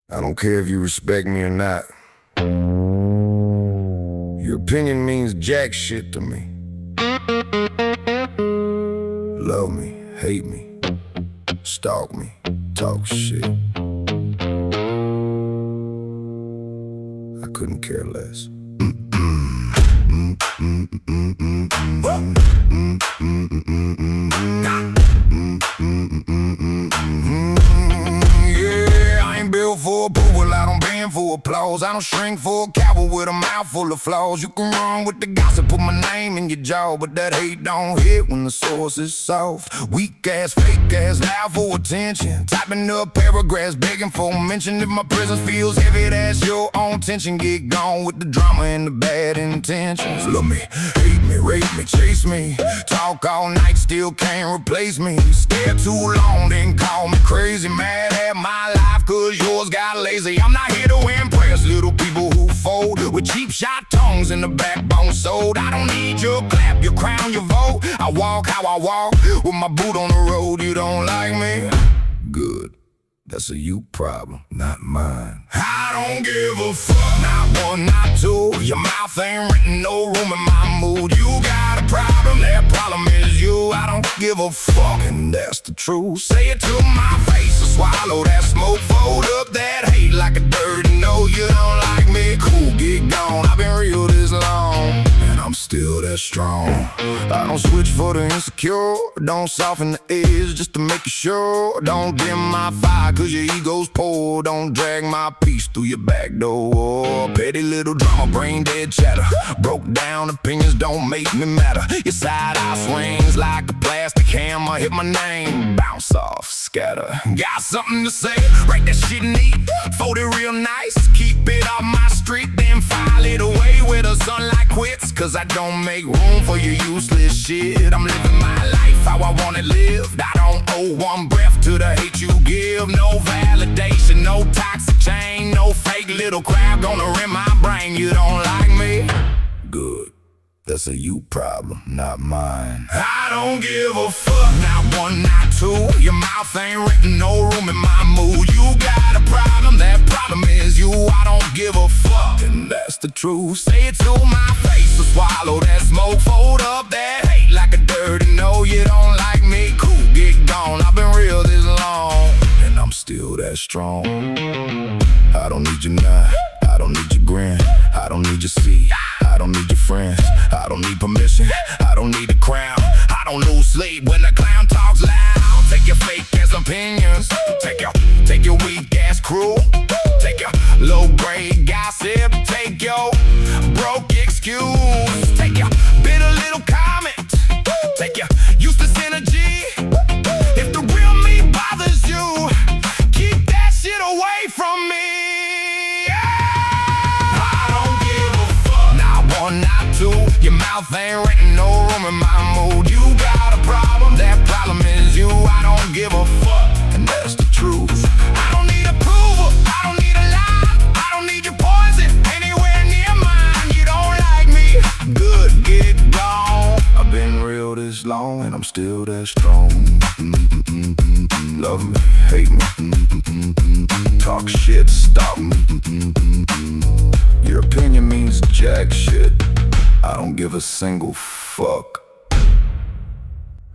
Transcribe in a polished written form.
I don't care if you respect me or not. Your opinion means jack shit to me. Love me, hate me, stalk me, talk shit. I couldn't care less. Yeah, I ain't built for approval, I don't bend for applause. I don't shrink for a coward with a mouth full of flaws. You can run with the gossip, put my name in your jaw, but that hate don't hit when the source is soft. Weak ass, fake ass, loud for attention, typing up paragraphs, begging for mention. If my presence feels heavy, that's your own tension. Get gone with the drama and the bad intentions. Love me, hate me, rape me, chase me, talk all night, still can't replace me. Stare too long, then call me crazy. Mad at my life cause yours got lazy. I'm not here to impress little people who fold with cheap shot tongues and the backbone sold. I don't need your clap, your crown, your vote. I walk how I walk with my boot on the road. You don't like me? Good. That's a you problem, not mine. I don't give a fuck, not one, not two. Your mouth ain't renting no room in my mood. You got a problem, that problem is you. I don't give a fuck, and that's the truth. Say it to my face, or swallow that smoke. Fold up that hate like a dirty no. You don't like me? Cool, get gone. I've been real this long, and I'm still that strong. I don't switch for the insecure, don't soften the edge just to make you sure. Don't dim my fire cause your ego's poor. Don't drag my peace through your back door. Petty little drama, brain dead chatter. Broke down opinions don't make me matter. Your side eye swings like a plastic hammer. Hit my name, bounce off, scatter. Got something to say, write that shit neat, fold it real nice. Keep it off my street, then file it away where the sunlight quits. Cause I don't make room for your useless shit. I'm living my life how I want it lived. I don't owe one breath to the hate you give. No validation, no toxic chain, no fake little crap gonna rip my brain. You don't like me? Good. That's a you problem, not mine. I don't give a fuck, not one, not two. Your mouth ain't renting no room in my mood. You got a problem, that problem is you. I don't give a fuck, and that's the truth. Say it to my face, or swallow that smoke. Fold up that hate like a dirty no. You don't like me? Cool, get gone. I've been real this long, and I'm still that strong. I don't need your nod, I don't need your grin, I don't need your seat, I don't need your friends, I don't need permission, I don't need the crown. I don't lose sleep when the clown talks loud. Take your fake ass opinions, take your weak ass crew, take your low grade gossip, take your broke excuse, take your bitter little comment, take your useless energy. If the real me bothers you, keep that shit away from me. Your mouth ain't renting no room in my mood. You got a problem, that problem is you. I don't give a fuck, and that's the truth. I don't need approval, I don't need a lie, I don't need your poison anywhere near mine. You don't like me? Good, get gone. I've been real this long, and I'm still that strong. Love me, hate me, talk shit, stop me. Your opinion means jack shit. I don't give a single fuck.